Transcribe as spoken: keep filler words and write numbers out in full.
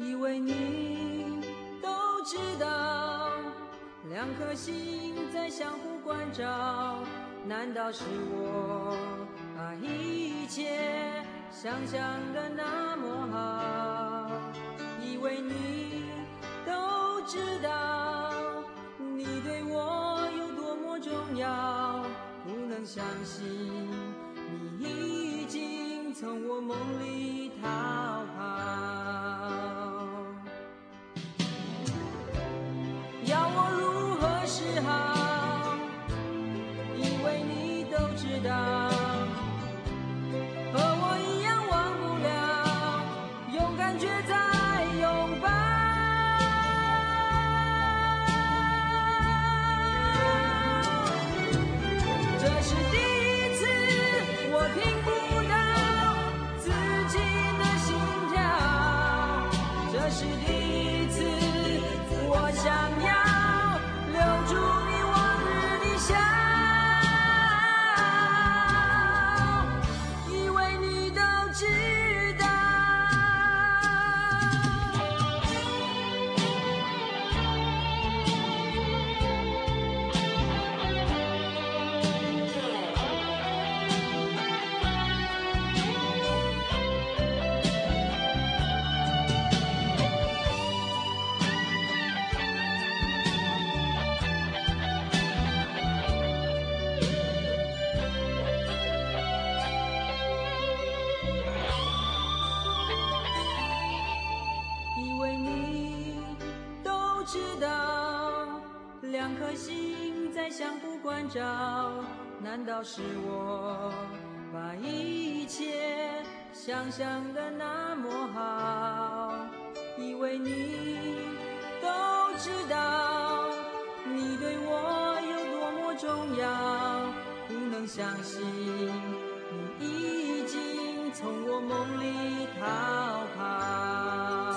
以为你都知道，两颗心在相互关照，难道是我把一切想象的那么好？以为你都知道，你对我有多么重要，不能相信你已经从我梦里逃跑。要我如何是好？以为你都知道，和我一样忘不了，用感觉在拥抱。这是第一次我听不到自己的心跳，这是第一次我想要留住你往日的笑，以为你都知道。以为你都知道，两颗心在相互关照，难道是我把一切想象的那么好？以为你都知道，你对我有多么重要，不能相信你已经从我梦里逃跑。